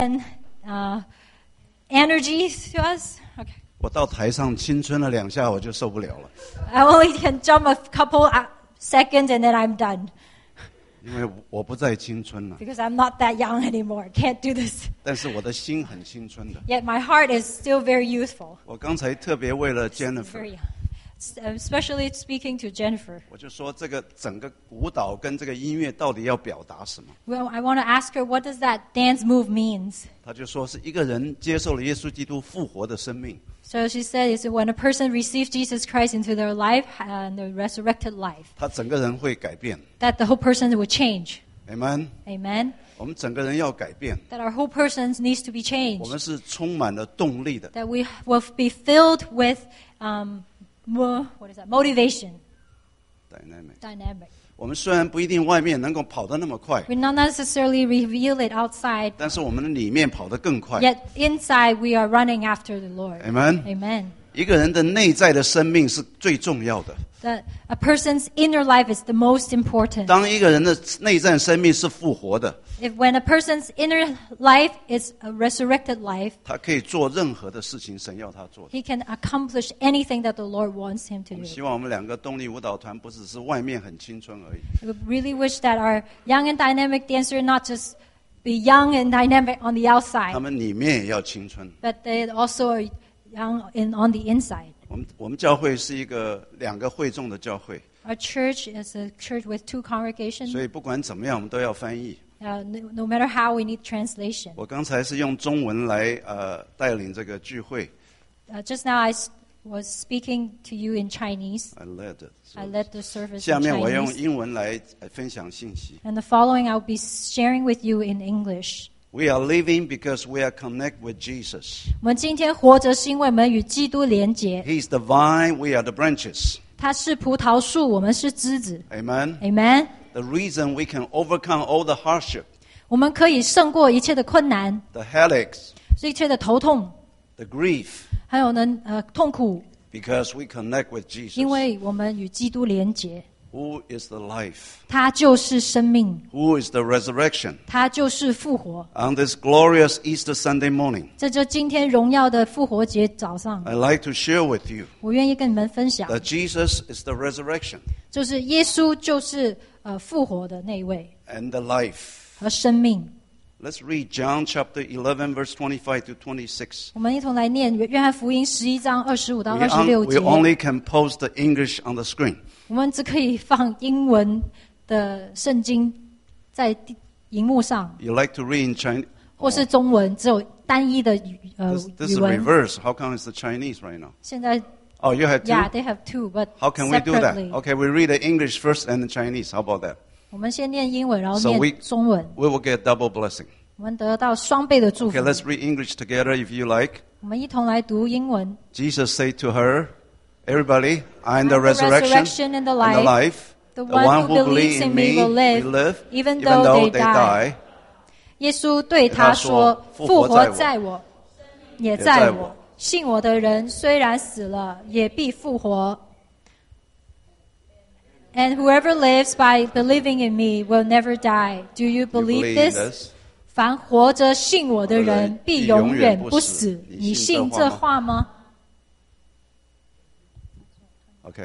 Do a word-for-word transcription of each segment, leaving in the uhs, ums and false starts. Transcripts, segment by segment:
and uh, energy to us. Okay. 我到台上青春了两下，我就受不了了。 I only can jump a couple seconds and then I'm done. 因为我不再青春了。 Because I'm not that young anymore. Can't do this. 但是我的心很青春的。 Yet my heart is still very youthful. 我刚才特别为了 Jennifer. Very young. Especially speaking to Jennifer. 我就说这个整个舞蹈跟这个音乐到底要表达什么？ Well, I want to ask her, what does that dance move means? 她就说是一个人接受了耶稣基督复活的生命。 So she said, is when a person receives Jesus Christ into their life and the resurrected life, 他整个人会改变。 that the whole person will change. Amen. Amen. 我们整个人要改变。 That our whole person needs to be 我 changed. 们是充满了动力的。 That we will be filled with um, mo- what is that? Motivation. Dynamic. Dynamic. 我们虽然不一定外面能够跑得那么快， We not necessarily reveal it outside, 但是我们的里面跑得更快。 yet inside we are running after the Lord. Amen. Amen. 一个人的内在的生命是最重要的。 That a person's inner life is the most important. 当一个人的内在生命是复活的， If when a person's inner life is a resurrected life, 他可以做任何的事情，神要他做的。 he can accomplish anything that the Lord wants him to 我们 do. 希望我们两个动力舞蹈团不只是外面很青春而已， We really wish that our young and dynamic dancer not just be young and dynamic on the 他 outside, 们里面也要青春。 but they also are young in, on the inside. 我们我们教会是一个两个会众的教会， Our church is a church with two congregations. 所以不管怎么样，我们都要翻译。 Uh, no, no matter how, we need translation. 我刚才是用中文来呃带领这个聚会 Uh, just now I s- was speaking to you in Chinese. ，I led it. I led the service 下 in 面我用 Chinese. 英文来呃分享信息。 And the following I'll be sharing with you in English. We are living because we are connected with Jesus. 我们今天活着是因为我们与基督连结。 He's the vine, we are the branches. 他是葡萄树，我们是枝子。 Amen. Amen. The reason we can overcome all the hardship, 我们可以胜过一切的困难， the headaches, 一切的头痛， the grief, 还有呢呃痛苦， because we connect with 因 Jesus. 为我们与基督连结。 Who is the life? 他就是生命， Who is the resurrection? 他就是复活。 On this glorious Easter Sunday morning, 在这今天荣耀的复活节早上， I'd like to share with you 我愿意跟你们分享， that Jesus is the resurrection 就是耶稣就是呃复活的那一位 and the life. 和生命。 Let's read John chapter eleven, verse twenty-five to twenty-six. 我们一同来念约翰福音十一章二十五到 We, 二十 on- 六 we 节。 only can post the English on the screen. 我们只可以放英文的圣经在地荧幕上， You like to read in Chinese? 或是中文，只有单一的语呃 This, this 语 is 文。 reverse. How come it's the Chinese right now? 现在 Oh, you had two? Yeah, they have two, but How can we do that? separately. Okay, we read the English first and the Chinese. How about that? 我们先念英文，然后 So we- 念中文， We will get double blessing. 我们得到双倍的祝福 Okay,。let's read English together if you like. 我们一同来读英文。 Jesus said to her, everybody, I am the I'm the resurrection resurrection and the life. life. The one who believes in me will live, live, even even though though they they die. die. 耶稣对他说：“ 复复活活在我在我，也也在我在我。 信我的人虽然死了，也必复活。And whoever lives by believing in me will never die. Do you You believe this? this? 凡活着信我的人，必永远不必永远不死死。 你你信这信这话吗？” Okay.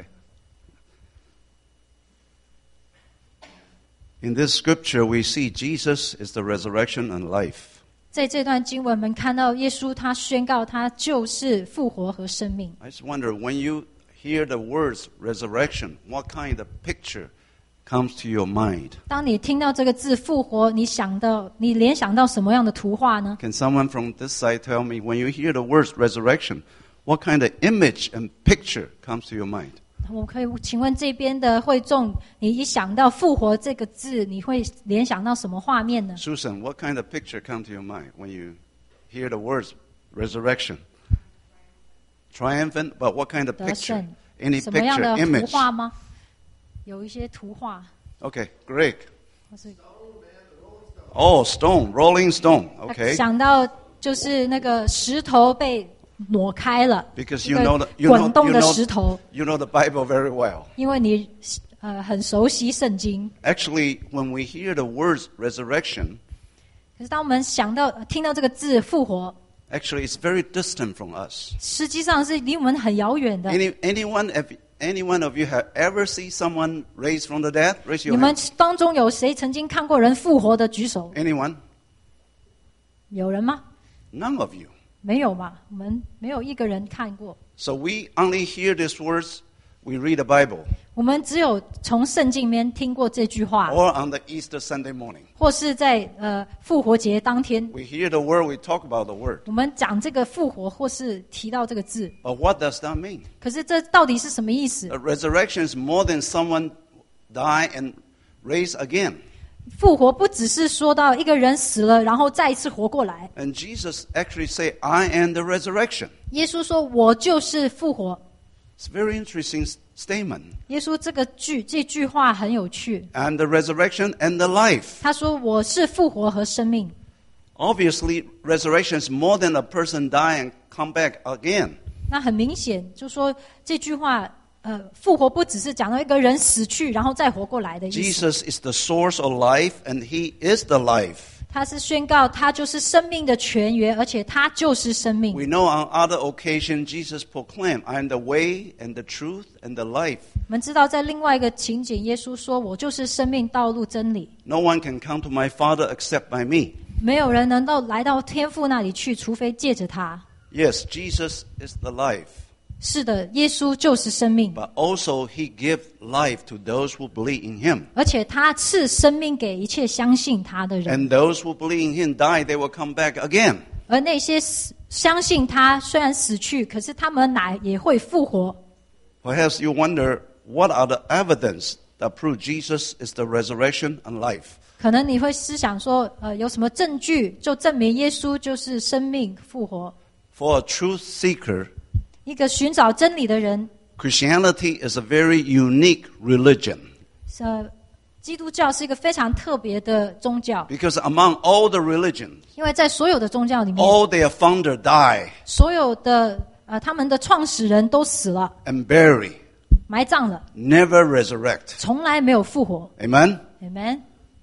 In this scripture, we see Jesus is the resurrection and life. 在这段经文，我们看到耶稣他宣告他就是复活和生命。 I just wonder, when you hear the words resurrection, what kind of picture comes to your mind? 当你听到这个字复活，你想到你联想到什么样的图画呢？ Can someone from this side tell me, when you hear the words resurrection, what kind of image and picture comes to your mind? 我可以请问这边的会众，你一想到复活这个字，你会联想到什么画面呢？ Susan, what kind of picture comes to your mind when you hear the words resurrection? Triumphant, but what kind of 得 picture? 胜， Any 什么样 picture, 的图 image? 画吗？有一些图画， Okay, Greg. 或是 Oh, stone, rolling stone. 他 Okay. 想到就是那个石头被挪开了， Because 一 you 个 know the, you know, 滚动 you 的 know, 石头， you know the Bible very well. 因为你呃很熟悉圣经。 Actually, when we hear the words resurrection, 可是当我们想到、听到这个字复活， actually it's very distant from us. 实际上是离我们很遥远的。 Any, anyone, if any one of you have ever seen someone raised from the dead? Raise 你 your 们 hand. 当中有谁曾经看过人复活的？举手。 Anyone? 有人吗？ None of you. 没有嘛？我们没有一个人看过。 So we only hear these words, we read the Bible, 我们只有从圣经里面听过这句话， or on the Easter Sunday morning. 或是在呃复活节当天， We hear the word, we talk about the word. 我们讲这个复活，或是提到这个字。 But what does that mean? 可是这到底是什么意思？ A resurrection is more than someone die and raise again. 复活不只是说到一个人死了，然后再一次活过来。 And Jesus actually say, I am the resurrection. 耶稣说：“我就是复活。 It's a very interesting statement. ” 耶稣这个句这句话很有趣。 And the resurrection and the life. 他说：“我是复活和生命。” Obviously, resurrection is more than a person die and come back again. 那很明显，就说这句话，呃，复活不只是讲到一个人死去然后再活过来的意思。 Jesus is the source of life, and He is the life. 他是宣告他就是生命的泉源，而且他就是生命。 We know on other occasions Jesus proclaimed, I am the way and the truth and the life. 我们知道，在另外一个情景，耶稣说：“我就是生命、道路、真理。 No one can come to my Father except by me. ” 没有人能够来到天父那里去，除非借着他。 Yes, Jesus is the life. 是的，耶稣就是生命， But also He gives life to those who believe in Him. 而且他赐生命给一切相信他的人。 And those who believe in Him die, they will come back again. 而那些死相信他，虽然死去，可是他们乃也会复活。 Perhaps you wonder, what are the evidence that prove Jesus is the resurrection and life? 可能你会思想说，呃，有什么证据就证明耶稣就是生命复活？ For a truth seeker, 一个寻找真理的人， Christianity is a very unique religion. 呃，基督教是一个非常特别的宗教， Because among all the religions, 因为在所有的宗教里面， all their founder die 所有的呃他们的创始人都死了， and bury, 埋葬了， never resurrect. 从来没有复活。 Amen? Amen。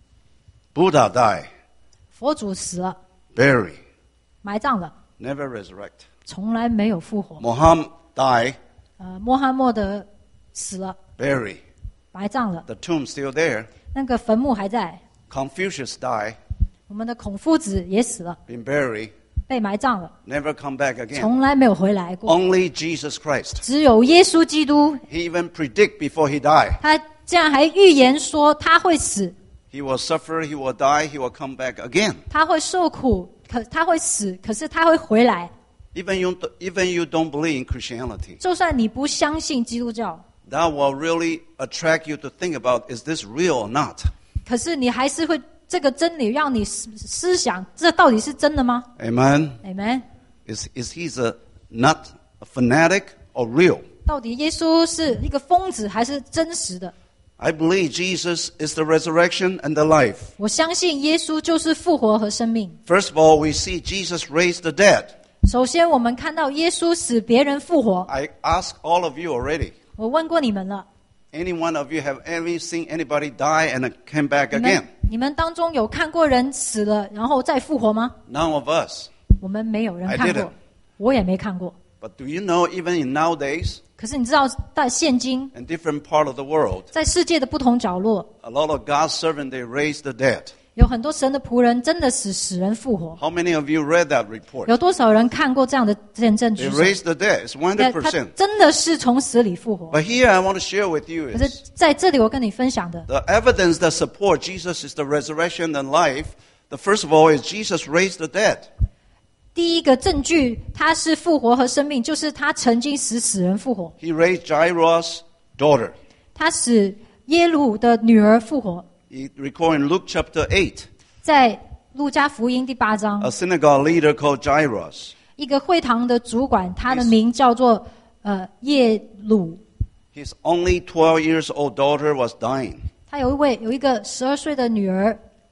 Buddha die, 佛祖死了， bury, 埋葬了， never resurrect. 从来没有复活。 Muhammad die, 呃，穆罕默德死了， bury. 埋葬了， The tomb still there. 那个坟墓还在。 Confucius die, 我们的孔夫子也死了， been buried, 被埋葬了， never come back again. 从来没有回来过。 Only Jesus Christ. 只有耶稣基督， He even predict before he die. 他这样还预言说他会死， He will suffer, he will die, he will come back again. 他会受苦，可他会死，可是他会回来。 Even you, even you don't believe in Christianity. 就算你不相信基督教， That will really attract you to think about, is this real or not? 可是你还是会这个真理让你思思想，这到底是真的吗 Amen? ？Amen。 Is, is he a, not a fanatic or real? 到底耶稣是一个疯子还是真实的？ I believe Jesus is the resurrection and the life. 我相信耶稣就是复活和生命。 First of all, we see Jesus raise the dead. 首先，我们看到耶稣使别人复活。 I asked all of you already. 我问过你们了， Any one of you have ever seen anybody die and came back 你 again? 们你们当中有看过人死了然后再复活吗？ None of us. 我们没有人 I 看 didn't. 过，我也没看过。 But do you know, even in nowadays, 可是你知道，在现今， in different part of the world, 在世界的不同角落， a lot of God's servants, they raise the dead. 有很多神的仆人真的使死人复活。 How many of you read that report? 有多少人看过这样的见证 They 举手？ raised the dead. It's 对 one hundred 他 percent. 真的是从死里复活。 But here I want to share with you 可是 is 在这里，我跟你分享的， the evidence that support Jesus is the resurrection and life. The first of all is Jesus raised the dead. 第一个证据，他是复活和生命，就是他曾经使死人复活， He raised Jairus' daughter. 他使耶路的女儿复活。 He recorded in Luke chapter eight, 在路加福音第八章， a synagogue leader called Jairus. 一个会堂的主管，他的名叫做呃耶鲁。 His only twelve years old daughter was dying. 他有一位有一个十二岁的女儿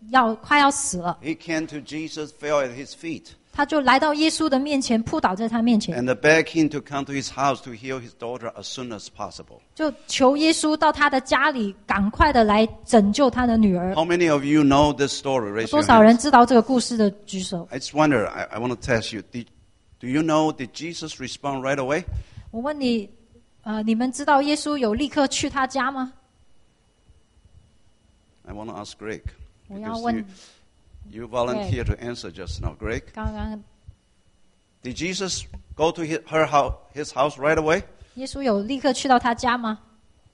要快要死了， He came to Jesus, fell at his feet, 他就来到耶稣的面前，扑倒在他面前， and begged him to come to his house to heal his daughter as soon as possible. 就求耶稣到他的家里，赶快的来拯救他的女儿。 How many of you know this story? Raise 多 your 少人 hands. 知道这个故事的举手？ I just wonder, I, I want to test you. Did, do you know, did Jesus respond right away? 我问你，呃，你们知道耶稣有立刻去他家吗？ I want to ask Greg. 我要 Because 问 you, you volunteered to answer just now. Greg, 刚刚 did Jesus go to his, her house, his house right away? 耶稣有立刻去到他家吗？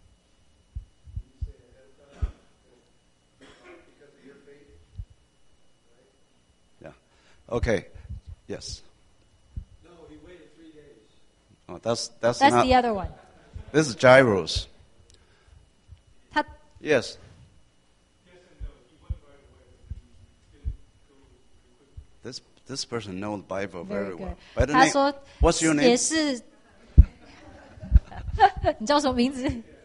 Yeah. Okay. Yes. No, he waited three days. Oh, that's that's That's not. the other one. This is Jairus. 他 Yes. Yes and no. He went right away. He didn't go quickly. This this person knows the Bible very very good. well. By the 他 name, 说 what's your 也 name? 是，你叫什么名字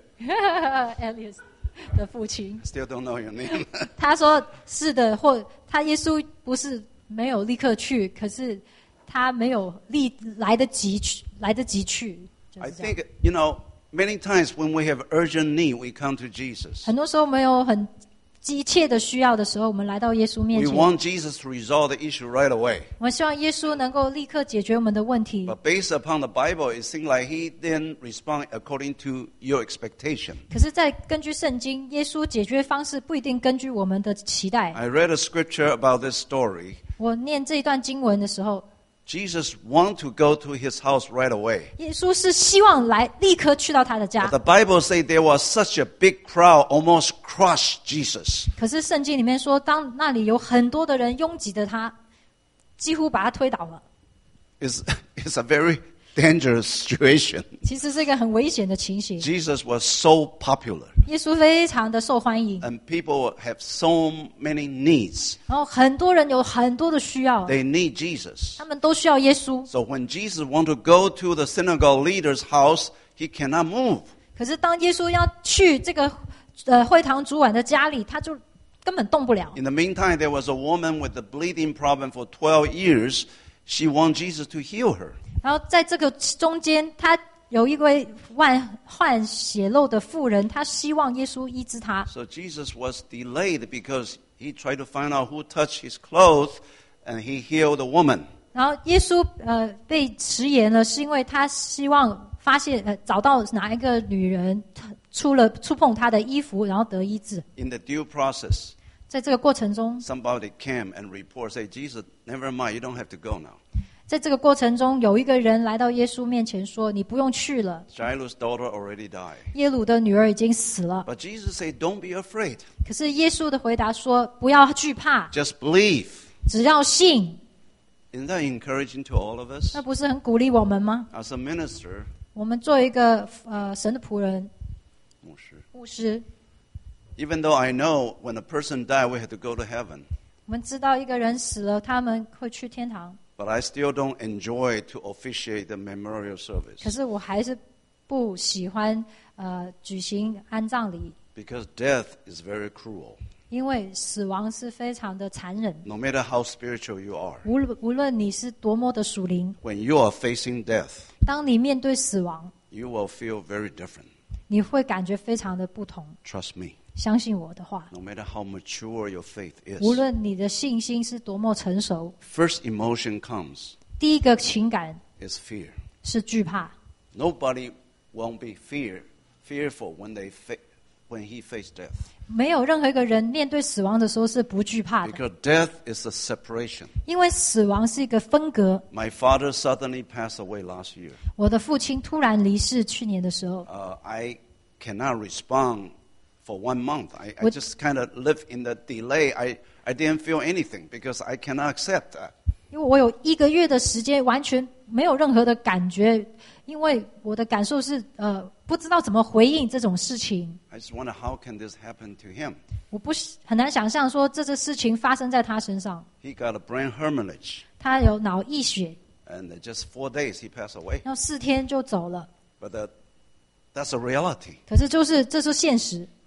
？Elias 的父亲。 Still don't know your name. 他说是的，或他耶稣不是没有立刻去，可是他没有立来得及去，来得及去。就 I 是这样 think you know many times when we have urgent need, we come to Jesus. 很多时候没有很急切的需要的时候，我们来到耶稣面 We 前， want Jesus to resolve the issue right away. 我们希望耶稣能够立刻解决我们的问题。 But based upon the Bible, it seems like he didn't respond according to your expectation. 可是，在根据圣经，耶稣解决方式不一定根据我们的期待。 I read a scripture about this story. 我念这一段经文的时候， Jesus want to go to his house right away. 耶稣是希望来立刻去到他的家 But，the Bible says there was such a big crowd almost crushed Jesus. 可是圣经里面说，当那里有很多的人拥挤着他，几乎把他推倒了。 It's, it's a very dangerous situation. 其实是一个很危险的情形。 Jesus was so popular, 耶稣非常的受欢迎， and people have so many needs. 然后很多人有很多的需要， They need Jesus. 他们都需要耶稣。 So when Jesus want to go to the synagogue leader's house, he cannot move. 可是当耶稣要去这个呃会堂主管的家里，他就根本动不了。 In the meantime, there was a woman with a bleeding problem for twelve years. She want Jesus to heal her. 然后在这个中间，他有一位患患血漏的妇人，他希望耶稣医治他。 So Jesus was delayed because he tried to find out who touched his clothes, and he healed the woman. 然后耶稣呃被迟延了，是因为他希望发现呃找到哪一个女人触了触碰他的衣服，然后得医治。 In the due process, 在这个过程中， somebody came and report, say, Jesus, never mind, you don't have to go now. 在这个过程中，有一个人来到耶稣面前说：“你不用去了， Jairus' daughter already died. 耶鲁的女儿已经死了。 But Jesus said, don't be afraid. ” 可是耶稣的回答说：“不要惧怕， Just believe. 只要信。 Isn't that encouraging to all of ” us? 那不是很鼓励我们吗？ As a minister, 我们做一个呃神的仆人、 牧师, 牧师， even though I know when a person died, we have to go to heaven, 我们知道一个人死了，他们会去天堂。 but I still don't enjoy to officiate the memorial 可 service 是我还是不喜欢呃举行安葬礼， because death is very cruel. 因为死亡是非常的残忍。 No matter how spiritual you are, 无论无论你是多么的属灵， when you are facing death, 当你面对死亡， you will feel very different. 你会感觉非常的不同。 Trust me. 相信我的话， No matter how mature your faith 无 is, 论你的信心是多么成熟， first emotion comes 第一个情感 is fear. 是惧怕。 Nobody won't be fear, fearful when they fa- when he faced death. 没有任何一个人面对死亡的时候是不惧怕的， Because death is a separation. 因为死亡是一个分隔。 My father suddenly passed away last year. 我的父亲突然离世，去年的时候， Uh, I cannot respond for one month. I, I What- just kind of live in the delay. I, I didn't feel anything because I cannot accept that. 因为我有一个月的时间完全没有任何的感觉，因为我的感受是呃不知道怎么回应这种事情。 I just wonder how can this happen to him? 我不很难想象说这个事情发生在他身上。 He got a brain hemorrhage, 他有脑溢血， and just four days he passed away. 要四天就走了。 But that, that's a reality. 可是就是这是现实。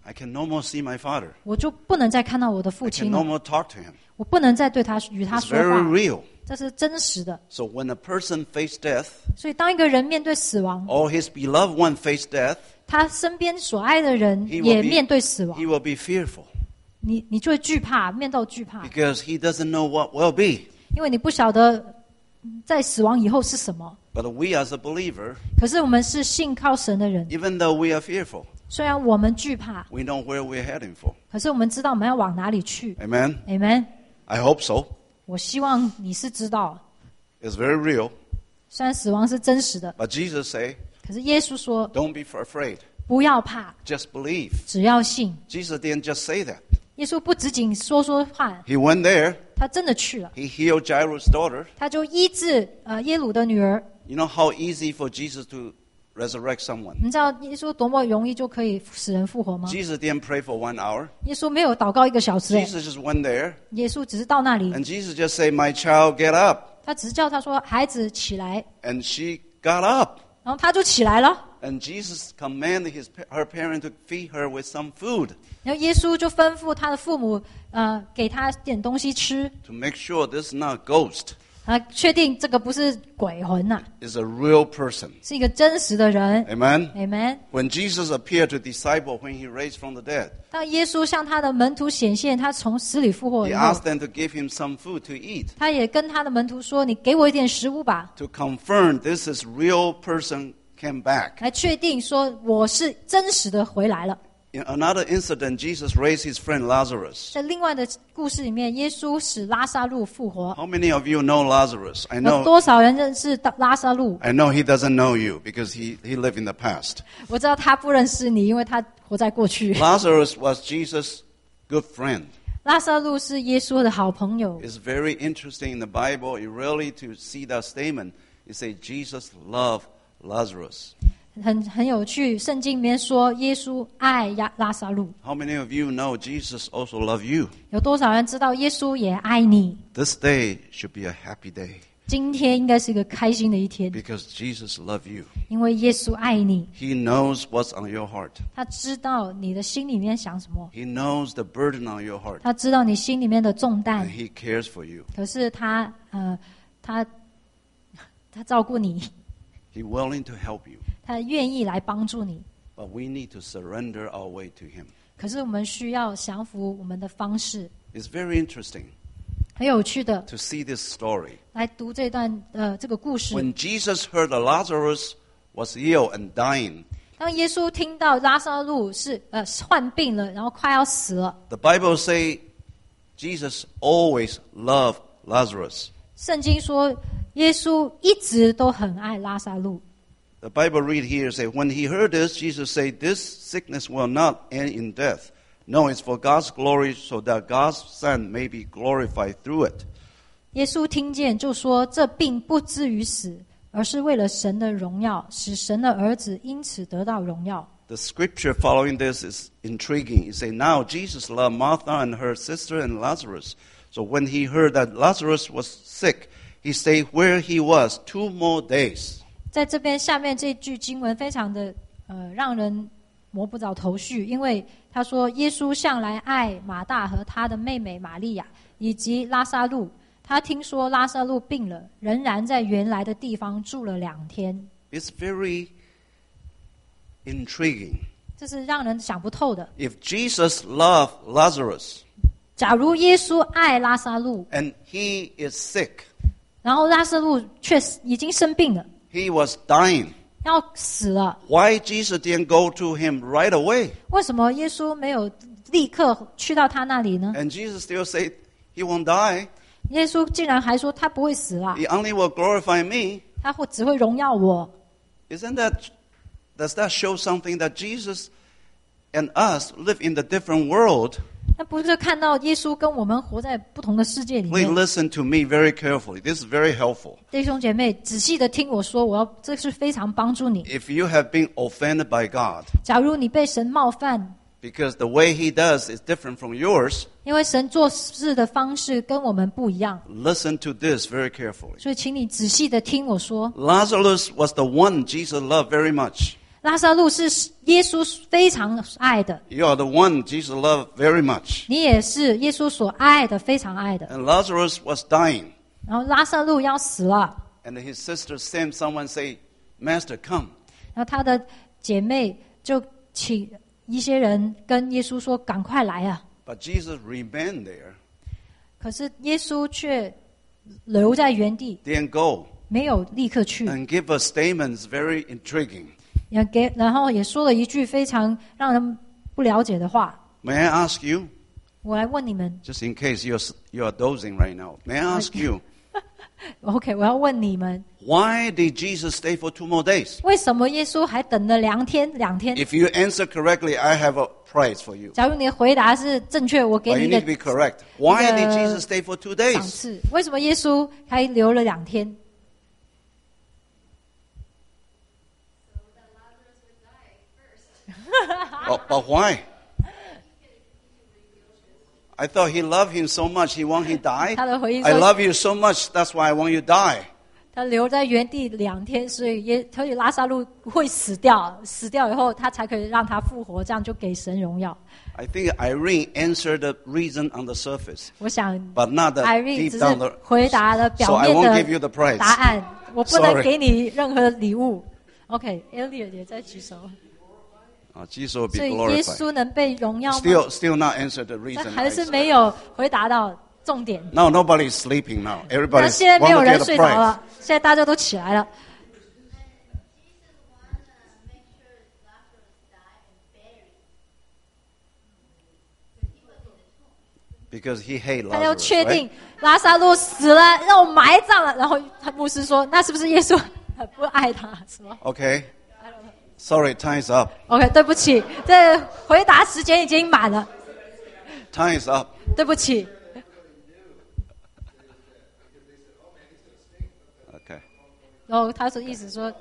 I can no more see my father. 我就不能再看到我的 I 父 can 亲 no 了， more talk to him. 我不能再对他与他 It's 说 very 话， real. 这是真实的。 So when a person faces death, 所以当一个人面对死亡， or his beloved one face death, 他身边所爱的人 he 也 will 面 be, 对死亡 he，will be fearful 你你就会惧怕，面到惧怕， because he doesn't know what will be. 因为你不晓得在死亡以后是什么。 But we as a believer, 可是我们是信靠神的人， even though we are fearful, 虽然我们惧怕， we know where we're heading for. 可是我们知道我们要往哪里去。 Amen? Amen。 I hope so. 我希望你是知道， It's very real. 虽然死亡是真实的， But Jesus say, 可是耶稣说 don't be afraid. 不要怕， Just believe. 只要信。 Jesus didn't just say that. 耶稣不仅仅说说话， He went there. 他真的去了， He healed Jairus' daughter. 他就医治呃耶鲁的女儿。 You know how easy for Jesus to resurrect someone? 你知道耶稣多么容易就可以使人复活吗？ Jesus didn't pray for one hour. 耶稣没有祷告一个小时， Jesus just went there. 耶稣只是到那里， And Jesus just say, my child, get up. 他只是叫他说孩子起来， And she got up. 然后他就起来了。 And Jesus commanded his, her parent to feed her with some food 然后耶稣就吩咐他的父母，呃，给他点东西吃， to make sure this is not a ghost. 啊，确定这个不是鬼魂呐、 It's a real person. 是一个真实的人。 Amen? Amen。 When Jesus appeared to disciples when he raised from the dead, 当耶稣向他的门徒显现，他从死里复活 he 以后 asked，them to give him some food to eat 他也跟他的门徒说：“你给我一点食物吧， to confirm this is real person came back. 来确定说我是真实的回来了。” In another incident, Jesus raised his friend Lazarus. 在另外的故事里面，耶稣使拉萨路复活。 How many of you know Lazarus? I 有 know, 多少人认识拉萨路？ I know he doesn't know you because he, he lived in the past. 我知道他不认识你，因为他活在过去。 Lazarus was Jesus' good friend. 拉萨路是耶稣的好朋友。 It's very interesting in the Bible. You really to see that statement. It says Jesus loved Lazarus. 很很有趣，圣经里面说耶稣爱亚拉萨路。 How many of you know Jesus also loved you? 有多少人知道耶稣也爱你？ This day should be a happy day 今天应该是一个开心的一天， because Jesus loved you. 因为耶稣爱你， He knows what's on your heart. 他知道你的心里面想什么， He knows the burden on your heart. 他知道你心里面的重 And 担。 he cares for you. 可是他呃，他他照顾你， He's willing to help you. 他愿意来帮助你。 But we need to surrender our way to him. 可是我们需要降服我们的方式。 It's very interesting 很有趣的， to see this story. 来读这段呃这个故事。 When Jesus heard that Lazarus was ill and dying, 当耶稣听到拉萨路是呃患病了，然后快要死了， the Bible say Jesus always loved Lazarus. 圣经说耶稣一直都很爱拉萨路。 The Bible read here say, when he heard this, Jesus said, this sickness will not end in death. No, it's for God's glory so that God's Son may be glorified through it. 耶稣听见就说：“这病不至于死，而是为了神的荣耀，使神的儿子因此得到荣耀。” The scripture following this is intriguing. It says, now Jesus loved Martha and her sister and Lazarus. So when he heard that Lazarus was sick, he stayed where he was two more days. 在这边下面这句经文非常的呃让人摸不着头绪，因为他说耶稣向来爱马大和他的妹妹玛利亚以及拉萨路。他听说拉萨路病了，仍然在原来的地方住了两天。 It's very intriguing. 这是让人想不透的。 If Jesus loved Lazarus 假如耶稣爱拉萨路， and he is sick, 然后拉萨路却已经生病了， he was dying, 要死了， why Jesus didn't go to him right away? 为什么耶稣没有立刻去到他那里呢？ And Jesus still said, he won't die. 耶稣竟然还说他不会死啦， He only will glorify me. 他会只会荣耀我。 Isn't that, does that show something that Jesus and us live in the different world? 那不是看到耶稣跟我们活在不同的世界里 Please 面？ listen to me very carefully. This is very helpful. 弟兄姐妹，仔细的听我说，我要这是非常帮助你。 If you have been offended by God, 假如你被神冒犯， because the way he does is different from yours, 因为神做事的方式跟我们不一样， listen to this very carefully. 所以请你仔细的听我说。 Lazarus was the one Jesus loved very much. 拉撒路是耶稣非常爱的， You are the one Jesus loved very much. 你也是耶稣所爱的，非常爱的。 And Lazarus was dying. 然后拉撒路要死了， And his sister sent someone say, Master, come. 然后他的姐妹就请一些人跟耶稣说：“赶快来啊！” But Jesus remained there, 可是耶稣却留在原地， didn't go, 没有立刻去， and give us statements very intriguing. 也给，然后也说了一句非常让人不了解的话。 May I ask you, 我来問你們 just in case you're, you're dozing right now, may I ask you, ，OK，我要問你們， why did Jesus stay for two more days? 為什麼耶穌還等了兩天？兩天？ If you answer correctly, I have a prize for you. 假如你的回答是正確，我給 But 你 you 一 need to 個 be correct. Why did 一個 Jesus stay for two 賞 days? 賜。為什麼耶穌還留了兩天？ But, but why? I thought he loved him so much, he want him die. 他的回应說 I love you so much, that's why I want you die. 他留在原地兩天，所以耶，所以拉撒路會死掉，死掉以後，他才可以讓他復活，這樣就給神榮耀。 I think Irene answered the reason on the surface, 我想 but not the Irene deep 只 down 是 the. 回答了 So 表 I 面 won't give you 的 the prize. 答案，我不能 Sorry. 給你任何禮物。OK，Elliot 也在舉手， Uh, Jesus will be 所以耶 glorified. 穌能被榮耀嗎？ Still, still not answered the 但 reason. 還 I 是 said. 沒有回答到重點。 No, nobody's sleeping now. 那 Everybody 現在沒 want 有 to 人 get 睡 a 着 prize. 了，現在大家都起來了。 Because he hated 他要 Lazarus, 確 right? 定拉撒路死了，让我埋葬了。然後他牧師說：“那是不是耶穌很不愛他？是嗎 Okay. Sorry, time's up. ？”OK， 對不起，這回答時間已經滿了， Time's up. 對不起。 Okay. 然後他說意思說，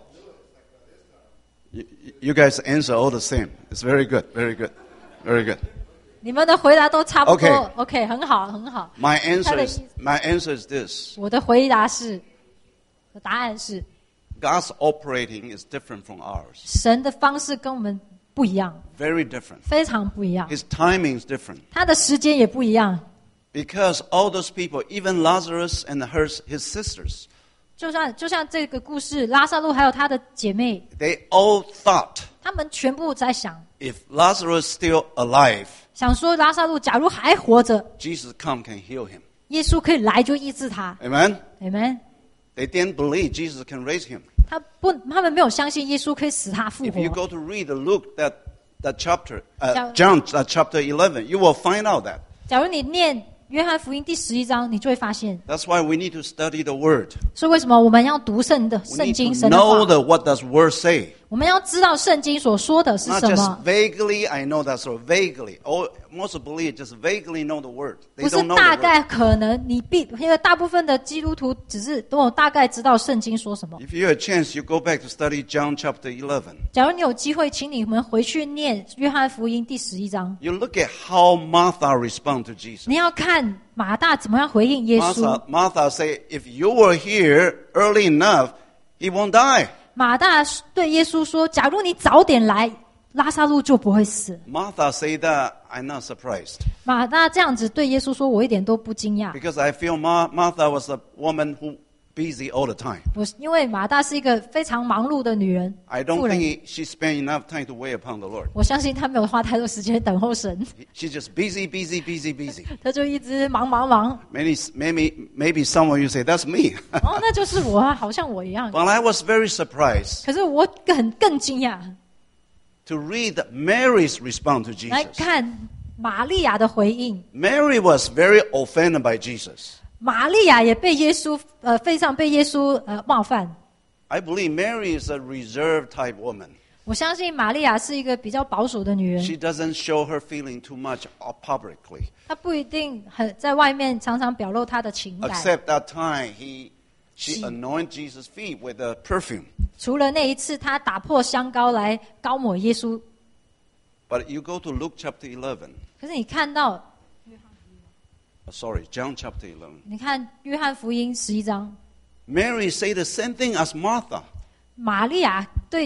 You, you guys answer all the same. It's very good, very good, very good. 你們的回答都差不多。 OK OK，很好，很好。 My 他 answer 的 is 意思 my answer is this. 我的回答是，答案是， God's operating is different from ours. 神的方式跟我們不一樣， Very different. 非常不一樣。 His timing is different. 他的時間也不一樣。 Because all those people, even Lazarus and her, his sisters, 就像就像這個故事，拉撒路還有他的姐妹， they all thought 他們全部在想， if Lazarus still alive, 想說拉撒路假如還活着， Jesus come can heal him. 耶穌可以來就醫治他。 Amen? Amen。 They didn't believe Jesus can raise him. 他不，他們沒有相信耶穌可以使他復 If you 活。 go to read Luke that that chapter, uh, Yeah. John uh, chapter eleven, you will find out that. 假如你念約翰福音第十一章，你就會發現， That's why we need to study the word. 所以為什麼我們要讀聖的 We 聖 need 經 to 神的 know 話？ the, what does word say. 我們要知道聖經所說的是 Not 什 just 麼， vaguely, I know that sort of vaguely. Oh, most believe just vaguely know the word. They 不是 don't know 大 the word. 概可能你必，因為大部分的基督徒只是都有大概知道聖經說什麼。 If you have a chance, you go back to study John chapter eleven. 假如你有機會，請你們回去念約翰福音第十一章， You look at how Martha responded to Jesus. 你要看馬大怎麼樣回應耶穌。 Martha, Martha say, if you were here early enough, he won't die. 馬大對耶穌說：“假如你早點來，拉撒路就不會死。 Martha say that, I'm not surprised. ” 馬大這樣子對耶穌說：“我一點都不驚訝。 Because I feel Mar- Martha was a woman who busy all the time. 我因為馬大是一個非常忙碌的女人， I don't 婦人。 think he, she spent enough time to wait upon the Lord. 我相信她沒有花太多時間等候神， She's just busy, busy, busy, busy. 她就一直忙忙忙。 Maybe, maybe, maybe some of you say, that's me. 哦，那就是我啊，好像我一樣。 But I was very surprised 可是我更更驚訝， to read Mary's response to 來 Jesus. 看瑪利亞的回應。 Mary was very offended by Jesus. 瑪利亞也被耶穌呃非常被耶穌呃冒犯。 I believe Mary is a reserved type woman. 我相信瑪利亞是一個比較保守的女人， She doesn't show her feeling too much publicly. 她不一定很在外面常常表露她的情感。 Except that time, he, she She- anointed Jesus' feet with a perfume. 除了那一次，她打破香膏来膏抹耶稣。 But you go to Luke chapter eleven. 可是你看到， Oh, sorry, John chapter eleven. 你看約翰福音十一章， Mary say the same thing as Martha. 瑪利亞对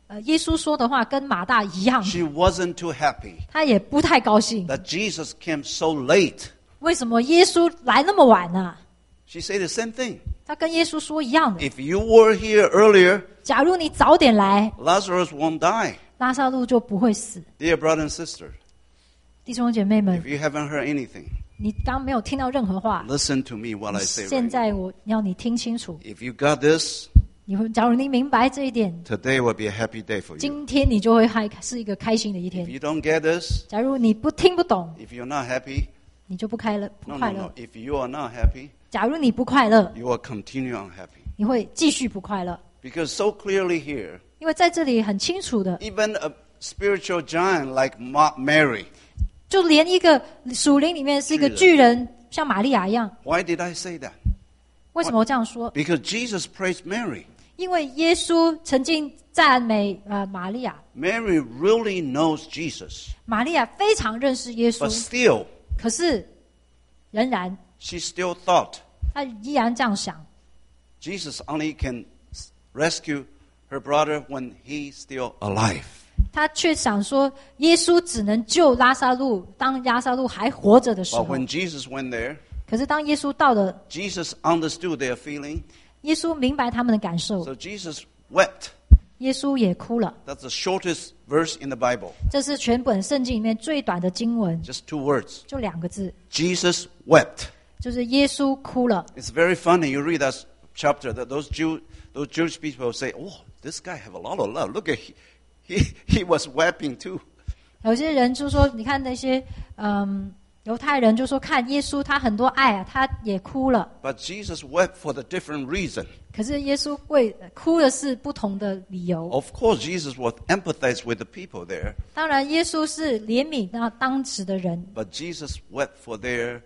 呃耶稣说的话跟马大一样， She wasn't too happy 她也不太高兴。 that Jesus came so late. 为什么耶稣来那么晚呢？ She said the same thing. 她跟耶稣说一样的。 If you were here earlier, 假如你早点来， Lazarus won't die. 拉撒路就不会死。 Dear brother and sister, 弟兄姐妹们 if，you haven't heard anything, 你刚没有听到任何话， listen to me while I say 现 right now. 在我要你听清楚。 If you got this, 你会，假如你明白这一点， today will be a happy day for you. 今天你就会开是一个开心的一 If 天。 you don't get this, 假如你不听不懂， if you're not happy, 你就不快乐，不 no, 快 no, 乐 no. If you are not happy, 假如你不快乐， you will continue unhappy. 你会继续不快乐， Because so clearly here, 因为在这里很清楚的， even a spiritual giant like Ma- Mary, 就连一个属灵里面是一个巨人，像玛利亚一样。 why did I say that? 为什么我这样说？ Because Jesus praised Mary. 因为耶稣曾经赞美呃玛利亚， Mary really knows Jesus, 玛利亚非常认识耶 but 稣， still, 可是仍然 she still thought 她依然这样想， Jesus only can rescue her brother when he's still alive. 她却想说耶稣只能救拉撒路，当拉撒路还活着的时 But 候。 when Jesus went there, 可是当耶稣到了， Jesus understood their feeling, 耶稣明白他们的感受， so Jesus wept. 耶稣也哭了。 That's the shortest verse in the Bible, 这是全本圣经里面最短的经文， just two words. 就两个字， Jesus wept. 就是耶稣哭了。 It's very funny. You read that chapter that those Jew, those Jewish people say, "Oh, this guy have a lot of love. Look at he, he, he was weeping too." 有些人就说，你看那些嗯犹太人就说，看耶稣他很多爱啊，他也哭了。 But Jesus wept for the different reason. 可是耶稣为哭的是不同的理由。 Of course, Jesus would empathize with the people there, 当然，耶稣是怜悯那当时的人， but Jesus wept for their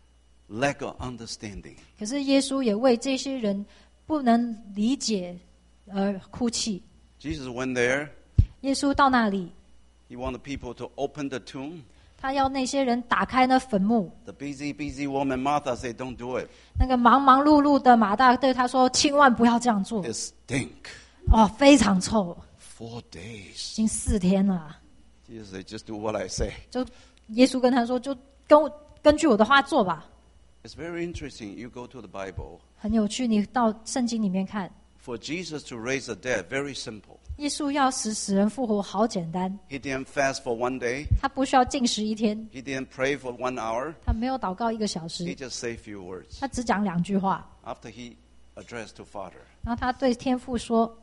lack of understanding. 可是耶稣也为这些人不能理解而哭泣。 Jesus went there. 耶稣到那里， He wanted people to open the tomb. 他要那些人打开那坟墓。 The busy, busy woman Martha said, "Don't do it. 那个忙忙碌碌的马大对他说：“千万不要这样做 It stink." 哦，非常臭， Four 已 days. 经四天了。 Jesus said, "Just do what I say." ” 就耶稣跟他说：“就跟我根据我的话做吧。 It's very interesting. You go to the Bible. ” 很有趣，你到圣经里面看， For Jesus to raise the dead, very simple. 耶稣要使死人复活，好简单， He didn't fast for one day. 他不需要禁食一天， He didn't pray for one hour. 他没有祷告一个小 He 时， just said a few words. 他只讲两句话， After he addressed to Father, 然后他对天父说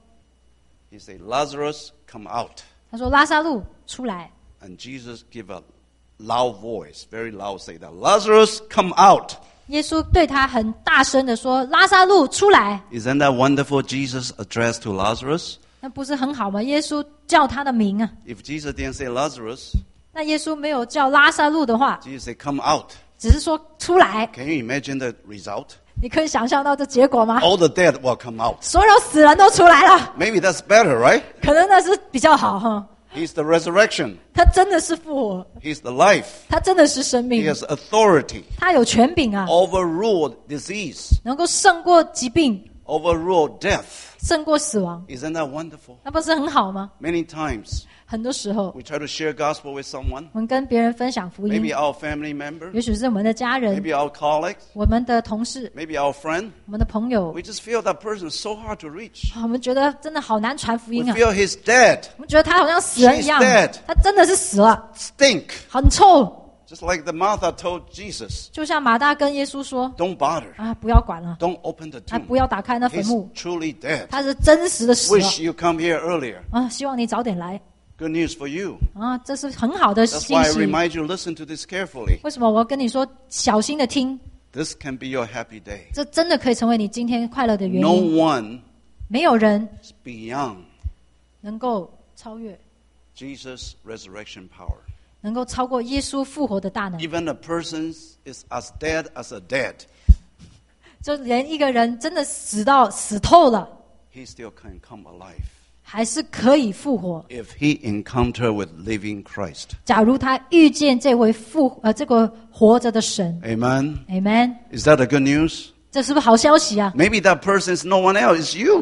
he said, "Lazarus, come out." 他说拉撒路出来， And Jesus gave a loud voice, very loud, say that, "Lazarus, come out." 耶稣对他很大声的说拉撒路出来， Isn't that wonderful? Jesus addressed to Lazarus. 那不是很好吗？耶稣叫他的名啊， If Jesus didn't say Lazarus, 那耶稣没有叫拉撒路的话， Jesus said, "Come out." 只是说出来， Can you imagine the result? 你可以想象到这结果吗？ All the dead will come out. 所有死人都出来了， Maybe that's better, right? 可能那是比较好哈。 He's the resurrection. 他真的是复活， He's the life. 他真的是生 He 命， has authority. 他有权柄啊， Overrule disease. 能够胜过疾病， Overrule death. 胜过死亡， Isn't that wonderful? 那不是很好吗？ Many times 很多时候， we try to share gospel with someone, 我们跟别人分享福音， maybe our family member, 也许是我们的家人、 maybe our colleagues, 我们的同事、 maybe our friend. 我们的朋友， We just feel that person is so hard to reach. 啊我们觉得真的好难传福 We 音啊， feel he's dead, 我们觉得他好像死人一样 She's dead， 他真的是死了， stink. 很臭， Just like the Martha told Jesus, 就像马大跟耶稣说 "Don't bother. 啊，不要管了， Don't open the 啊， tomb. 不要打开那坟 He's 墓， truly dead. 他是真实的死了 Wish you come here earlier. 啊，希望你早点来 Good news for you. 啊，这是很好的 That's 信 why I 息。 remind you, listen to this carefully. 为什么我要跟你说小心的听？ This can be your happy day. 这真的可以成为你今天快乐的原 No 因。 one 没有人 is beyond 能够超越， Jesus' resurrection power. 能够超过耶稣复活的大能。 Even a person is as dead as a dead, 就连一个人真的死到死透了， he still can come alive 还是可以复活。 if he encounter with living Christ. 假如他遇见这位复呃这个活着的神 Amen. ，Amen。 Is that a good news? 这是不是好消息啊？ Maybe that person is no one else, it's you.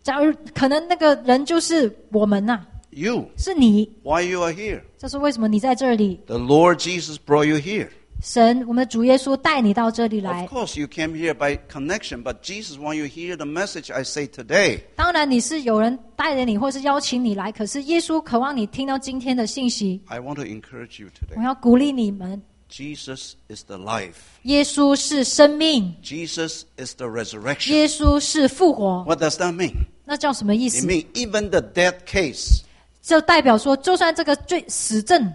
假如可能那个人就是我们呐、啊， You. 是你， Why you are here? 这是为什么你在这里？ The Lord Jesus brought you here. 神，我们的主耶稣带你到这里来。 Of course, you came here by connection, but Jesus wants you to hear the message I say today. 当然你是有人带着你，或是邀请你来，可是耶稣渴望你听到今天的信息。 I want to encourage you 我 today. 要鼓励你们， Jesus is the life. 耶稣是生命， Jesus is the resurrection. 耶稣是复活。 What does that mean? 那叫什么意 It 思？ means even the dead case, 就代表说，就算这个罪死症，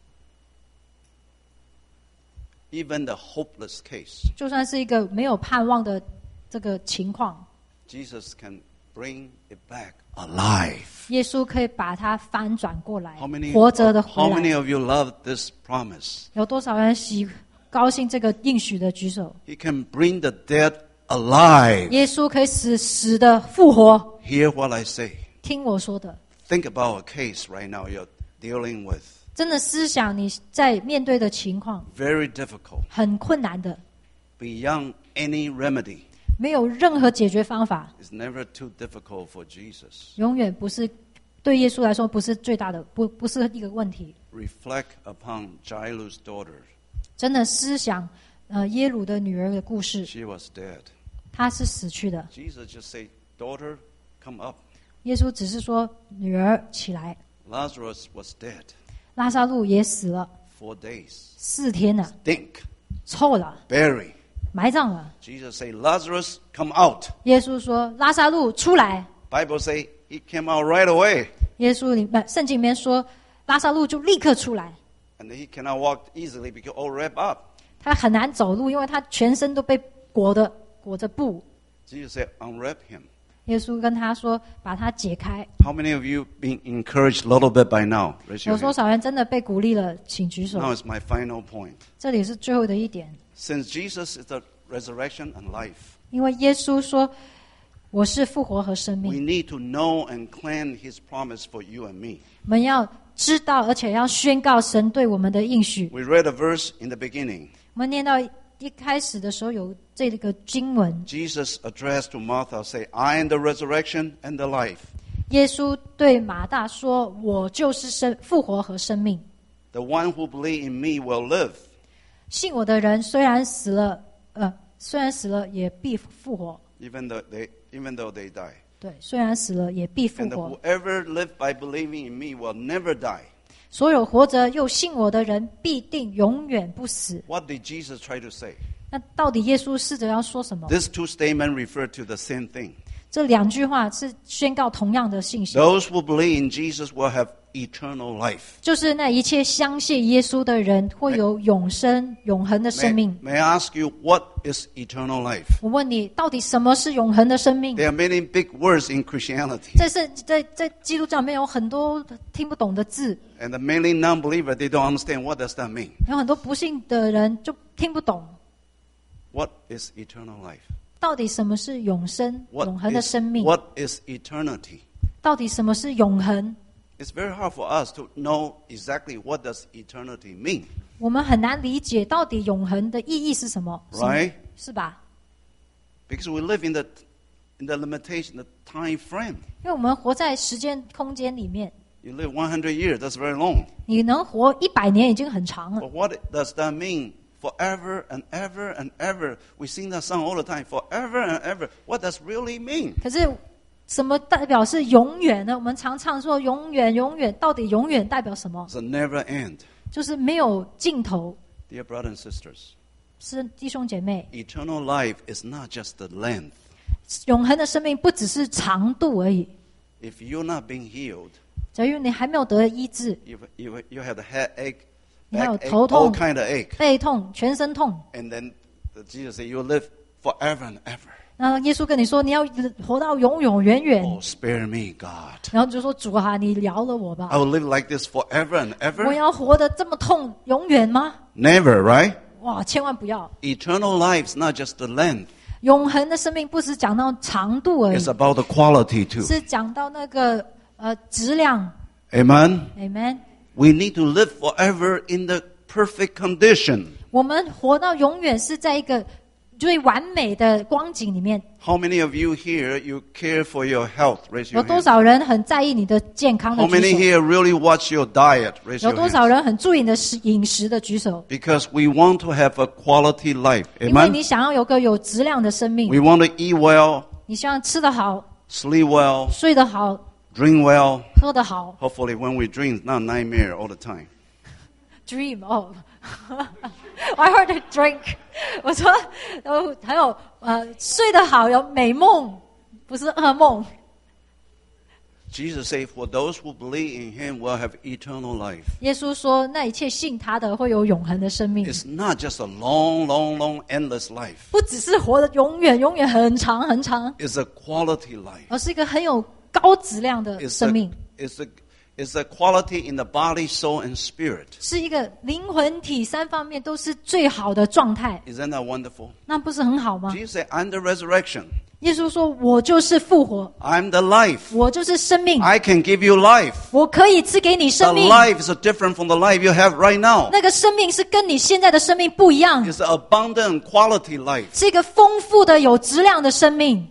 even the hopeless case, 就算是一个没有盼望的这个情况， Jesus can bring it back alive. 耶稣可以把它翻转过来 How many, 活着的回 how many 来。 of you love this promise? 有多少人喜高兴这个应许的举手？ He can bring the dead alive. 耶稣可以使死的复活。 Hear what I say. 听我说的， Think about a case right now you're dealing with. 真的思想你在面对的情况 Very difficult. 很困难的， Beyond any remedy. 没有任何解决方法， It's never too difficult for Jesus. 永远不是对耶稣来说不是最大的，不不是一个问题。 Reflect upon Jairus' daughter. 真的思想，呃，耶鲁的女儿的故事， She was dead. 她是死去的。 Jesus just said, daughter, come up. 耶稣只是说女儿起来， Lazarus was dead. 拉萨路也死了 Four days. 四天了， Stink. 臭了， Bury. 埋葬了。 Jesus said, Lazarus, come out. 耶稣说拉萨路出来。 Bible say he came out right away. 耶稣里面圣经里面说拉萨路就立刻出来， And he cannot walk easily because all wrapped up. 他很难走路，因为他全身都被裹的裹着布。 Jesus said, unwrap him. 耶稣跟他说把他解开。 How many of you been encouraged a little bit by now? Raise 有 your 多 hand. 少人真的被鼓励了？请举手。 Now is my final point. 这里是最后的一点， Since Jesus is the resurrection and life, 因为耶稣说我是复活和生 we 命， need to know and claim his promise for you and me. 我们要知道，而且要宣告神对我们的应许。 We read a verse in the beginning. 我们念到一开始的时候有这个经文， Jesus addressed to Martha, say, I am the resurrection and the life. 耶稣对马大说：“我就是生复活和生命， The one who believes in me will live. 信我的人虽然死了，呃，虽然死了也必复活。 Even though they, even though they die. 对，虽然死了也必复 And 活。 whoever live by believing in me will never die. 所有活着又信我的人，必定永远不死。 What did Jesus try to say? 那到底耶稣试着要说什么？ These two statements refer to the same thing. 这两句话是宣告同样的信息， Those who believe in Jesus will have eternal life. 就是那一切相信耶稣的人会有永生、永恒的生 May, 命。 may I ask you, what is eternal life? 我问你，到底什么是永恒的生命？ There are many big words in Christianity. 在是在在基督教里面有很多听不懂的字， And the many non-believers, they don't understand what does that mean. 有很多不信的人就听不懂， What is eternal life? 到底什么是永生、 What 永恒的 is, 生命？ what is eternity? 到底什么是永恒？ It's very hard for us to know exactly what does eternity mean. 我们很难理解到底永恒的意义是什么，是 Right? 是吧？ Because we live in the, in the limitation, the time frame. 因为我们活在时间空间里面， You live one hundred years, that's very long. 你能活一百年已经很长了。 But what does that mean? Forever and ever and ever. We sing that song all the time. Forever and ever. What does really mean? 可是什么代表是永远呢？我们常唱说永远，永远，到底永远代表什么？ It's a never end. 就是没有尽头。 Dear brothers and sisters, 是弟兄姐妹， eternal life is not just the length. 永恒的生命不只是长度而已。 If you're not being healed, 假如你还没有得医治， you, you, you have the headache, 你还有 backache, 头 all 痛、 kind of ache. 背痛、全身痛， And then the Jesus said, you'll live forever and ever. 然后耶稣跟你说你要活到永永远远， Oh, spare me, God. 然后你就说主啊，你饶了我吧 I，will live like this forever and 我 ever? 要活得这么痛永远吗？ Never, right? 哇，千万不要！ Eternal life is not just the length. 永恒的生命不是讲到长度而已 It's，about the quality too. 是讲到那个呃质量。 Amen? Amen。 We need to live forever in the perfect condition. 我们活到永远是在一个最完美的光景里面。 How many of you here, you care for your health? Raise 有 your 多 hand. 少人很在意你的健康的 How 举 many 手？ here really watch your diet? Raise 有 your 多少 hand. 人很注意你的食饮食的举手？ Because we want to have a quality life. 因为 Amen? 你想要有个有质量的生命， We want to eat well, 你希望吃得好、 sleep well, 睡得好、 drink well. 喝得好。 Hopefully when we drink, it's not nightmare all the time. Dream 哦、I heard a drink 。我说，呃，还有呃，睡得好有美梦，不是噩梦。 Jesus said, for those who believe in him will have eternal life. 耶稣说，那一切信他的会有永恒的生命， It's not just a long, long, long, endless life. 不只是活得永远、永远很长很长， It's a quality life. 而是一个很有高质量的 It's 生 a, 命， it's a, it's a quality in the body, soul, and spirit. 是一个灵魂体三方面都是最好的状态， Isn't that wonderful? 那不是很好吗？ Jesus said, I'm the resurrection. 耶稣说：“我就是复活， I'm the life. 我就是生命， I can give you life. 我可以赐给你 The 生命。 life is different from the life you have right now. 那个生命是跟你现在的生命不一样， It's an abundant quality life. 是一个丰富的、有质量的生命。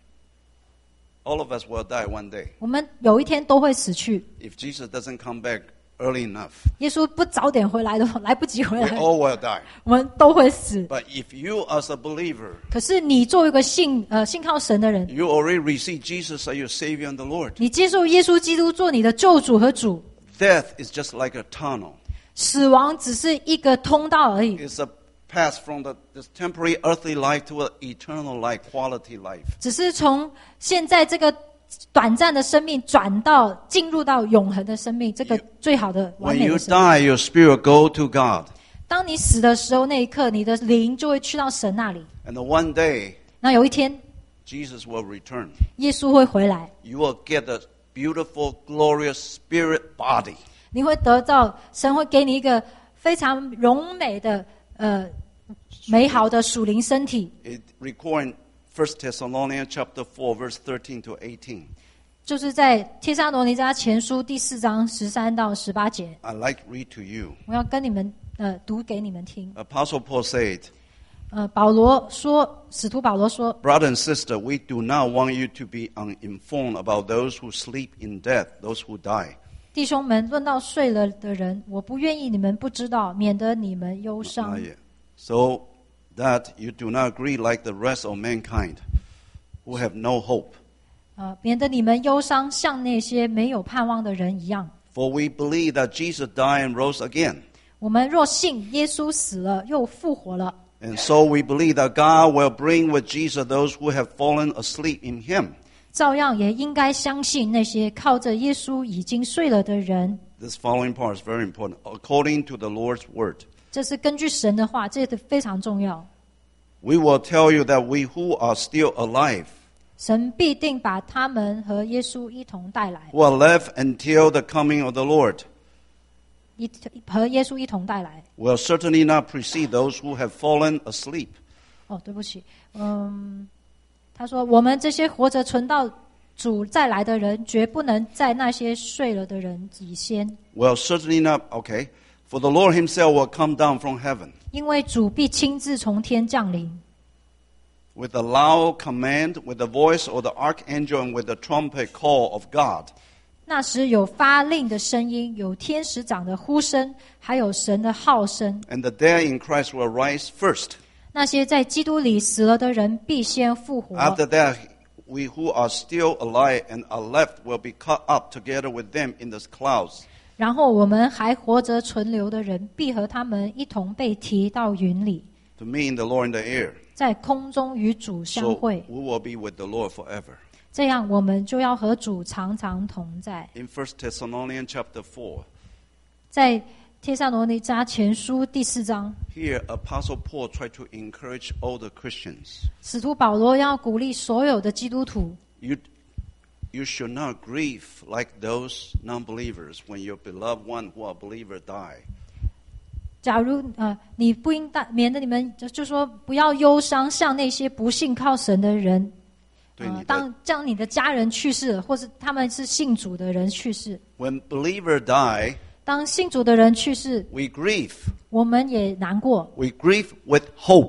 All of us will die one day 我们有一天都会死去。 if Jesus doesn't come back early enough. 耶稣不早点回来的话，来不及回 We 来， all will die. 我们都会死。 But if you, as a believer, 可是你作为一个信呃信靠神的人， you already receive Jesus as your Savior and the Lord, 你接受耶稣基督做你的救主和主， death is just like a tunnel. 死亡只是一个通道而已， It's a pass from the, this temporary earthly life to an eternal life, quality life. 只是从现在这个短暂的生命转到进入到永恒的生命，这个最好的完 When 美 you 的生命。 die, your spirit go to God. 当你死的时候，那一刻你的灵就会去到神那里。 And then one day, 那有一天， Jesus will return. 耶稣会回来， You will get a beautiful, glorious spirit body. 你会得到神会给你一个非常荣美的呃美好的属灵身体。 It record in First Thessalonians chapter four, verse thirteen to eighteen. 就是在帖撒罗尼迦前书第四章十三到十八节， I like to read to you. 我要跟你们呃读给你们听。 Apostle Paul said, 呃，保罗说，使徒保罗说， Brother and sister, we do not want you to be uninformed about those who sleep in death, those who die. 弟兄们，论到睡了的人，我不愿意你们不知道，免得你们忧 Not 伤。 yet. So that you do not agree like the rest of mankind who have no hope. 呃，免得你们忧伤，像那些没有盼望的人一样。 For we believe that Jesus died and rose again. 我们若信耶稣死了又复活了， And so we believe that God will bring with Jesus those who have fallen asleep in him. 照样也应该相信那些靠着耶稣已经睡了的人。 This following part is very important. According to the Lord's word. 这是根据神的话，这个非常重要。 We will tell you that we who are still alive, 神必定把他们和耶稣一同带来， who are left until the coming of the Lord, 一和耶稣一同带来。 will certainly not precede those who have fallen asleep. 哦，对不起，嗯，他说我们这些活着存到主再来的人，绝不能在那些睡了的人以先， Will certainly not, okay. For the Lord himself will come down from heaven 因为主必亲自从天降临， with a loud command, with the voice of the archangel, and with the trumpet call of God. 那时有发令的声音，有天使长的呼声，还有神的号声。 And the dead in Christ will rise first. 那些在基督里死了的人，必先复活。 After that, we who are still alive and are left will be caught up together with them in the clouds. 然后我们还活着存留的人，必和他们一同被提到云里， To meet the Lord in the air. 在空中与主相 So 会。 we will be with the Lord forever. 这样，我们就要和主常常同在。 In First Thessalonians chapter four, 在帖撒罗尼迦前书第四章， here Apostle Paul tried to encourage all the Christians. 使徒保罗要鼓励所有的基督徒， You, you should not grieve like those non-believers when your beloved one who are believer die. 假如呃你不应当，免得你们就就说不要忧伤，像那些不信靠神的人。呃， 对你的当将你的家人去世了，或是他们是信主的人去世， When believer die, 当信主的人去世， we grieve. 我们也难过， We grieve with hope.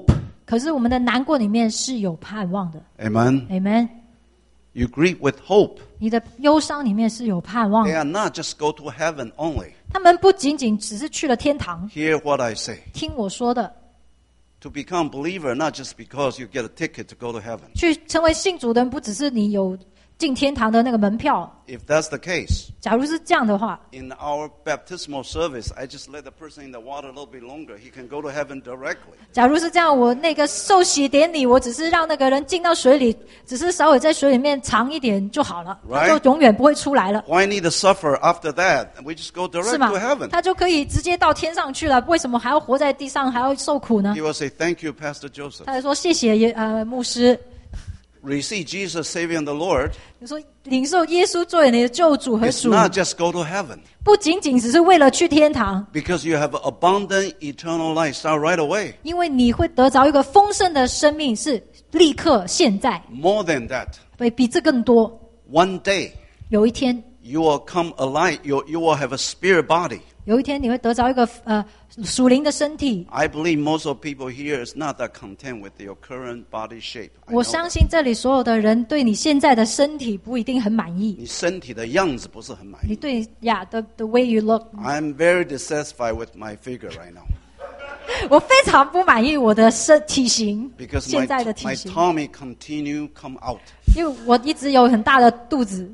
可是我们的难过里面是有盼望的。 Amen. Amen。 You grieve with hope. 你的忧伤里面是有盼望 They 的。 are not just go to heaven only. 他们不仅仅只是去了天堂， Hear what I say. 听我说的， To become believer, not just because you get a ticket to go to heaven. 去成为信主的人，不只是你有进天堂的那个门票。 If that's the case, 假如是这样的话， in our baptismal service, I just let the person in the water a little bit longer. He can go to heaven directly. 假如是这样，我那个受洗典礼，我只是让那个人进到水里，只是稍微在水里面长一点就好了，他 Right. 就永远不会出来了， Why need to suffer after that? We just go 是 direct 吗 to heaven. 他就可以直接到天上去了，为什么还要活在地上，还要受苦呢 He？ will say, thank you, Pastor Joseph. 他就说谢谢耶呃牧师， Receive Jesus, Savior and the Lord. 你说领受耶稣作为你的救主和 It's 主， not just go to heaven. 不仅仅只是为了去天堂， Because you have abundant eternal life start right away. 因为你会得着一个丰盛的生命，是立刻现在， More than that, 比比这更多。 one day 有一天， you will come alive. You, you will have a spirit body. 有一天你会得着一个呃属灵的身体。 I believe most of people here is not that content with your current body shape. I 我 know 相 that. 信这里所有的人对你现在的身体不一定很满意。 你身体的样子不是很满意。 你对呀、yeah, the the way you look， I'm very dissatisfied with my figure right now 我非常不满意我的身体型， because 现 my, 在的体 my 型， tummy continue come out. 因为我一直有很大的肚子。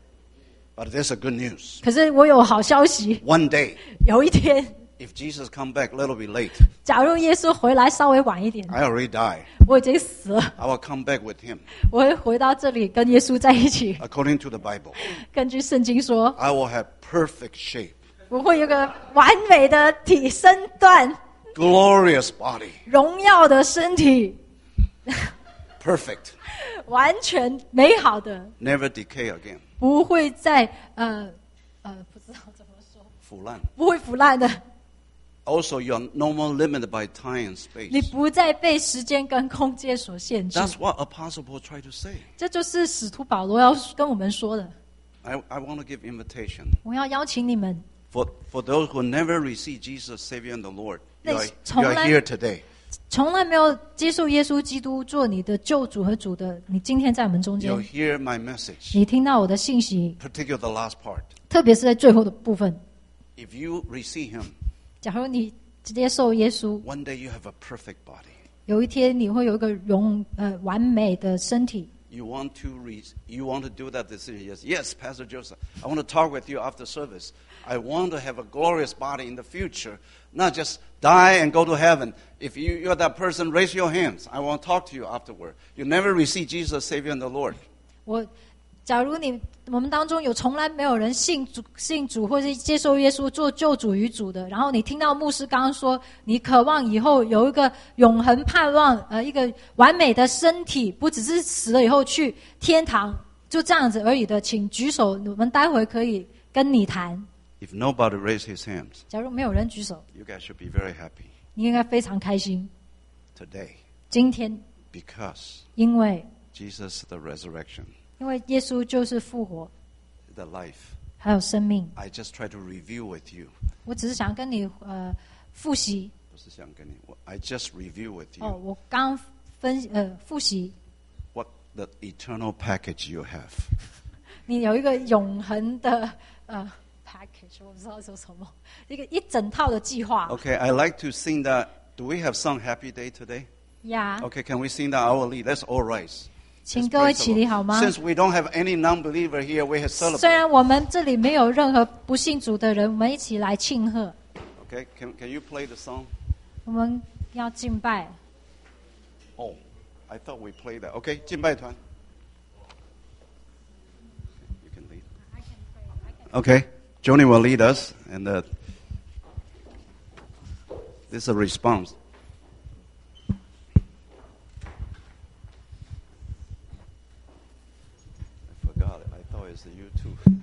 But there's a good news. 可是我有好消息， One day, 有一天， if Jesus come back a little bit late, 假如耶稣回来稍微晚一点， I already die. 我已经死了， I will come back with him. 我会回到这里跟耶稣在一起。 According to the Bible, 根据圣经说， I will have perfect shape, 我会有个完美的体身段， glorious body, 荣耀的身体， perfect, 完全美好的， never decay again. 不会再呃呃不知道怎么说， 腐烂。 不会腐烂的。 Also, you are no more limited by time and 你 space. 不再被时间跟空间所限制。 That's what Apostle Paul tried to say. 这就是使徒保罗要跟我们说的。 I, I want to give invitation 我要邀请你们， for, for those who never receive Jesus, Savior and the Lord. You are, 那从 you are 来- here today. 从来没有接受耶稣基督做你的救主和主的，你今天在我们中 You 间， hear my message, 你听到我的信息， particularly the last part. 特别是在最后的部分。 If you receive Him, 假如你接受耶稣， one day you have a perfect body. 有一天你会有一个容呃完美的身体。 You want to re- you want to do that decision? Yes, yes, Pastor Joseph. I want to talk with you after service. I want to have a glorious body in the future, not just die and go to heaven. If you, you're that person, raise your hands. I want to talk to you afterward. You never receive Jesus, Savior, and the Lord. 我，假如你我们当中有从来没有人信主、信主或是接受耶稣做救主与主的，然后你听到牧师刚刚说，你渴望以后有一个永恒盼望，呃，一个完美的身体，不只是死了以后去天堂，就这样子而已的，请举手，我们待会可以跟你谈。 If nobody raised his hands, 假如没有人举手， you guys should be very happy 你应该非常开心。 today 今天， because 因为 Jesus is the resurrection, 因为耶稣就是复活， the life. 还有生命。 I just try to review with you. 我只是想跟你呃复习 I just review with you 哦，我刚分呃复习。 what the eternal package you have. 你有一个永恒的呃 package， 我不知道说什么，一个一整套的计划。 Okay, I like to sing that. Do we have sung Happy Day today? 呀， Okay, can we sing that our lead? Let's all rise. 请 Let's 各位 praise the 起立 Lord. 好吗？ Since we don't have any non-believer here, we have 虽 celebrated. 然我们这里没有任何不信主的人，我们一起来庆贺。 Okay, can, can you play the song? 我们要敬拜。 Oh, I thought we played that. Okay, 敬拜团. You can lead. Okay, Joni will lead us, and uh, this is a response. I forgot it. I thought it was the YouTube.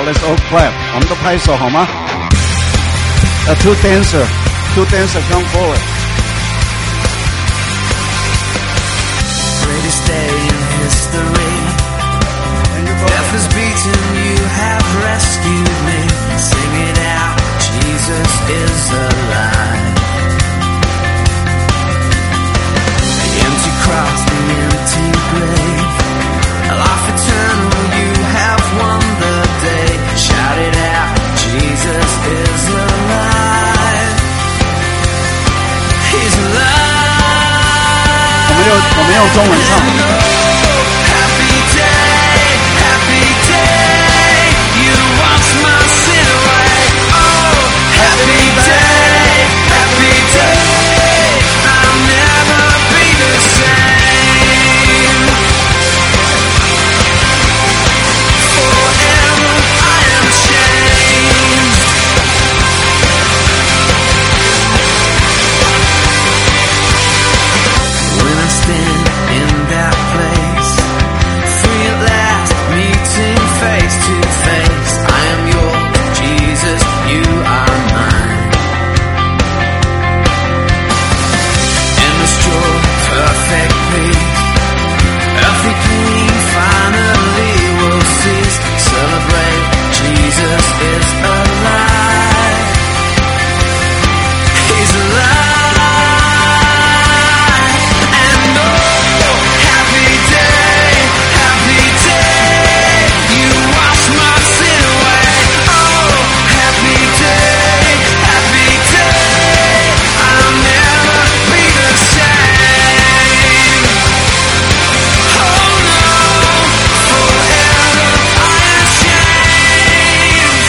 let's all clap. 我们都拍手好吗？ The two dancer, two dancer come forward. Greatest day in history. Death is beaten, you have rescued me. Sing it out, Jesus is alive. The empty cross, the empty grave. Life eternal, you have won the day. Shout it out, Jesus is alive. He's alive. 我们用我们用中文唱。 Happy day, happy day. You wash my sin away. Oh, happy day, happy day. I'll never be the same. Forever I am changed. When I stand in that place, free at last, meeting face to face. I am yours, Jesus, you are mine. Endless joy, perfect peace. Earthly pain finally will cease. Celebrate, Jesus is alive. He's alive. And oh, happy day, happy day. You wash my sin away. Oh, happy day, happy day. I'll never be the same. Oh no, forever I am changed.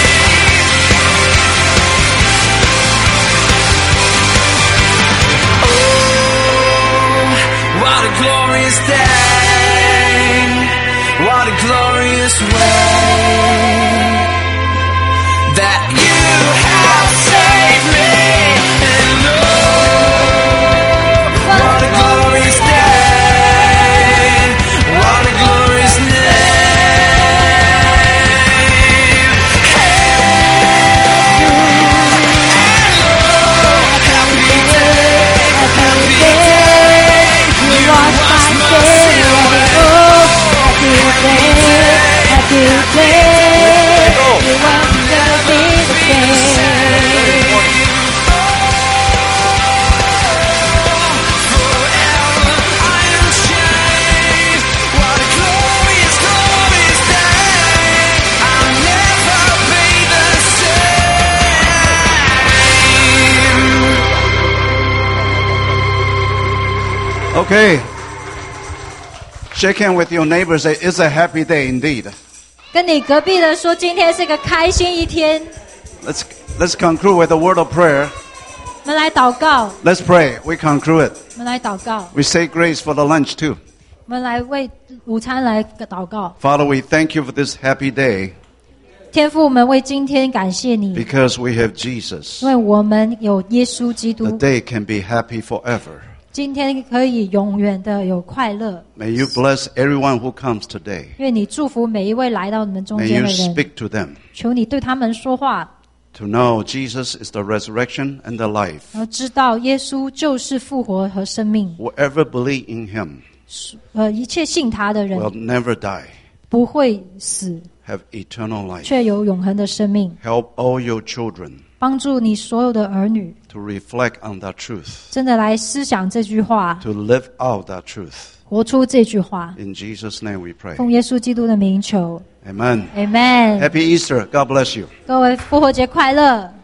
Oh, what a glorious day. What a glorious way that you have saved me. And oh, what a glorious day. What a glorious name. Happy day, happy day. You wash my sin away. Happy day, you won't never be the same. Forever I am changed. What a glorious, glorious day. I'll never be the same. Okay. Shake hand with your neighbor. Say, it's a happy day indeed. 跟你隔壁的说，今天是个开心一天。 Let's let's conclude with a word of prayer. 我们来祷告， Let's pray. We conclude it. 我们来祷告， We say grace for the lunch too. 我们来为午餐来祷告。 Father, we thank you for this happy day 天父，我们为今天感谢你， because we have Jesus. 因为我们有耶稣基 The 督， day can be happy forever. 今天可以永远的有快乐。 May you bless everyone who comes today. 愿你祝福每一位来到你们中 May 间 you 的人， speak to them 求你对他们说话， to know Jesus is the resurrection and the life. 然后知道耶稣就是复活和生命。 Whoever believes in him 呃，一切信他的人 will never die, 不会死， have eternal life. 却有永恒的生命。 Help all your children 帮助你所有的儿女 to reflect on that truth, 真的来思想这句话， to live out that truth. 活出这句话。 In Jesus' name we pray. 奉耶稣基督的名求 Amen. ，Amen。 Happy Easter. God bless you. 各位复活节快乐！